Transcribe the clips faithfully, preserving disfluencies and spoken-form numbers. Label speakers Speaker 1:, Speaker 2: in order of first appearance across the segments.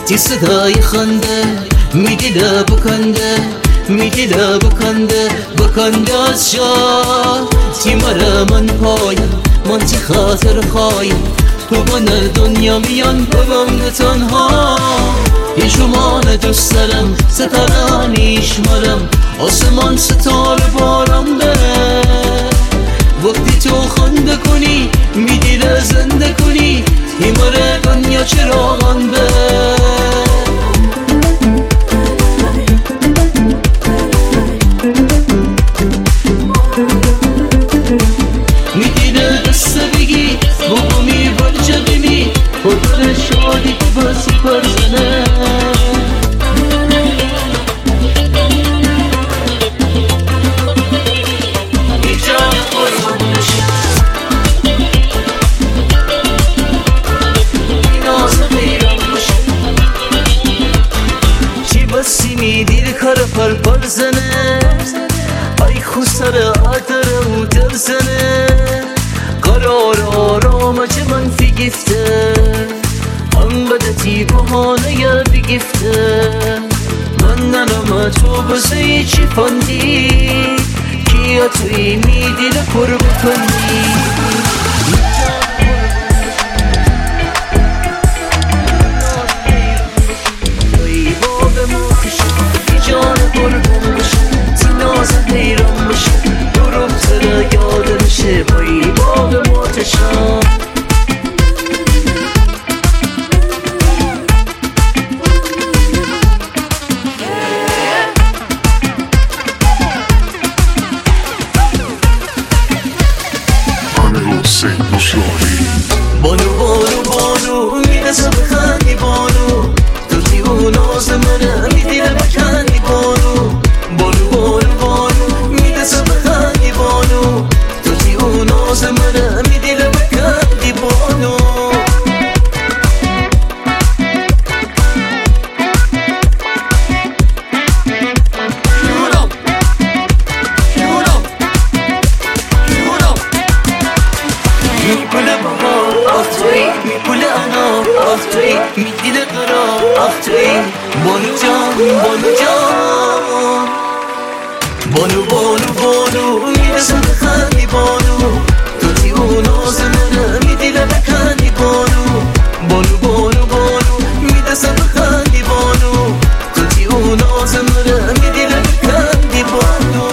Speaker 1: تی صدای خنده میدیده بکنده میدیده بکنده بکنده از جا تی مره من پایم من تی خاطر خوایم تو من دنیا میان ببم تنها یشمان دوست دارم ستارانیش مرم آسمان ستاره بارم بره وقتی تو خنده کنی میدیده زنده کنی تی مره دنیا چراغان بره میدیده دست بگی بگمی برچه بمی خودر شادی که بسی پرزنه چی بسی میدیر کار پر پر زنه ای خسر آدر و در زنه قرار آرام چه منفی گفته انقدر تی بحانه یا بگفته من ننم تو بزی چی فندی کیا توی میدی لکر بکنی توی باب موکش تی جان قربون بشه تی نازه حیران بشه دروم سر یاد بشه بایی باب موتشان بانو بانو بانو میرسه بخندی بانو تو تیو ناز منه میدیره بکندی بانو بانو بانو بانو میرسه بخندی بانو تو تیو ناز منه میدیره بکندی بانو میکنه بابا آخ توی میکنه انا آخ توی میدیده قرار آخ توی بانو جان بانو جان بانو بانو بانو میرسه بخندی بانو تو تی اون ناز منه میدیده بکندی بانو بانو بانو بانو میرسه بخندی بانو تو تی اون ناز منه میدیده بکندی بانو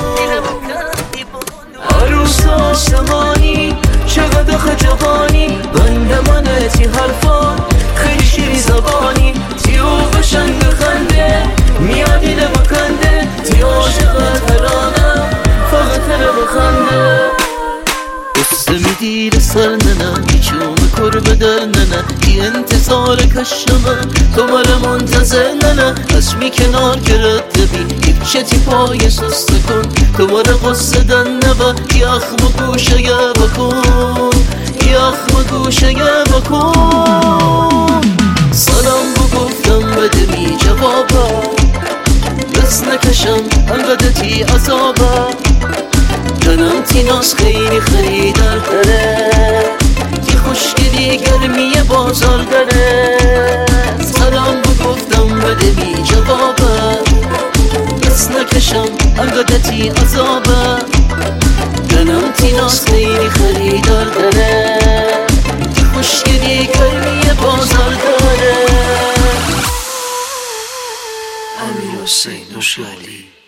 Speaker 1: عروس آسمانی چقدر خجبانی بند منه تی حرفان خیلی شیری زبانی تی او بشنگ خنده میادی بکنده تی عاشق ترانه فقط تره بخنده قصه میدیر سر ننه بیچون کر بدر ننه ای انتظار کشمه تو مره منتظر ننه اسمی کنار گرد بی ایچه تی پای سسته کن تو مره قصه دن نبه یخم گوشه یه بکن یخم گوشه یه بکن سلام بگفتم بده می جوابه دست نکشم انقدر تی عذابه جنم تی ناز خیلی خریدر داره تی خوشگلی گرمی بازار داره سلام بگفتم بده می جوابه دست نکشم انقدر تی عذابه جنم تی ناز خیلی خریدر داره تی خوشگلی گرمی بازار داره امیر حسین نوشالی.